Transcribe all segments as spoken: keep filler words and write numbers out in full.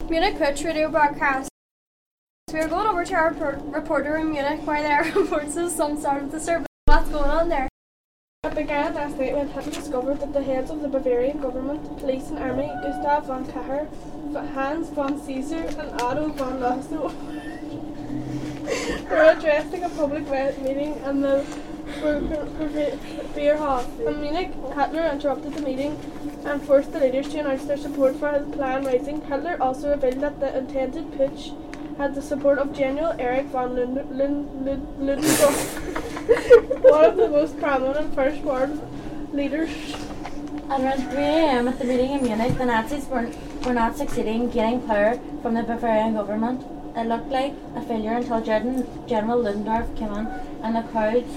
Munich Putsch radio broadcast. We are going over to our report- reporter in Munich where there reports us some sort of disturbance. What's going on there? It began last night when Hitler discovered that the heads of the Bavarian government, police and army, Gustav von Kahr, Hans von Caesar and Otto von Lossow, were addressing a public meeting in the Beerhof in Munich. Hitler interrupted the meeting and forced the leaders to announce their support for his plan rising. Hitler also revealed that the intended putsch had the support of General Erich von Lund- Lund- Lund- Ludendorff, one of the most prominent First World leaders. At around three a m at the meeting in Munich, the Nazis were, were not succeeding in gaining power from the Bavarian government. It looked like a failure until General Ludendorff came in and the crowds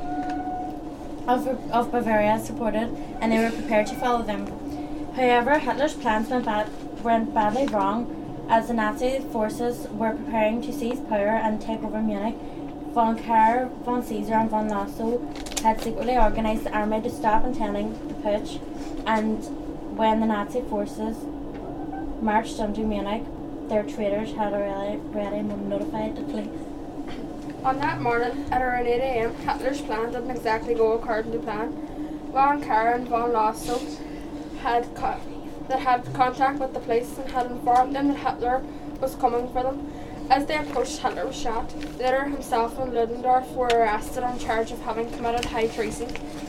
of, of Bavaria supported, and they were prepared to follow them. However, Hitler's plans went, bad, went badly wrong. As the Nazi forces were preparing to seize power and take over Munich, von Kahr, von Caesar and von Lossow had secretly organised the army to stop intending the putsch, and when the Nazi forces marched into Munich, their traitors had already, already notified the police. On that morning, at around eight a m, Hitler's plan didn't exactly go according to plan. Von Kahr and von Lossow had co- that had contact with the police and had informed them that Hitler was coming for them. As they approached, Hitler was shot. Later, himself and Ludendorff were arrested on charge of having committed high treason.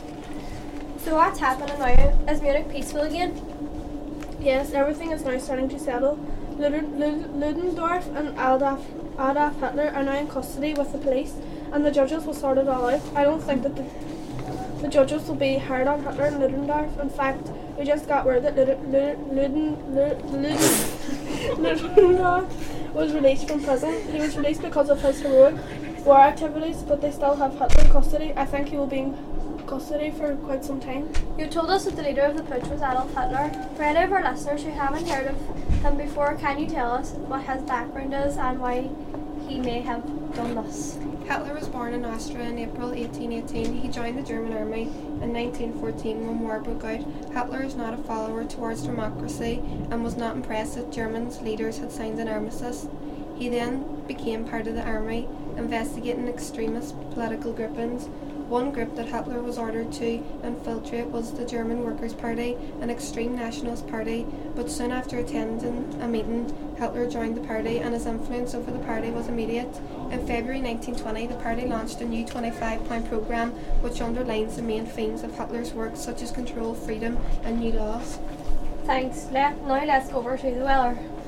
So what's happening now? Is Munich peaceful again? Yes, everything is now starting to settle. Lud- Lud- Ludendorff and Adolf, Adolf Hitler are now in custody with the police, and the judges will sort it all out. I don't think that the, the judges will be hard on Hitler and Ludendorff. In fact, we just got word that Luden, Luden, Luden, Luden, Ludendorff was released from prison. He was released because of his heroic war activities, but they still have Hitler in custody. I think he will be in custody for quite some time. You told us that the leader of the putsch was Adolf Hitler. For any of our listeners who haven't heard of him before, can you tell us what his background is and why he may have done this? Hitler was born in Austria in April eighteen eighteen. He joined the German army in nineteen fourteen when war broke out. Hitler is not a follower towards democracy and was not impressed that Germany's leaders had signed an armistice. He then became part of the army, investigating extremist political groupings. One group that Hitler was ordered to infiltrate was the German Workers' Party, an extreme nationalist party, but soon after attending a meeting, Hitler joined the party and his influence over the party was immediate. In February nineteen twenty, the party launched a new twenty-five point programme which underlines the main themes of Hitler's work, such as control, freedom and new laws. Thanks. Let, now let's go over to the weather.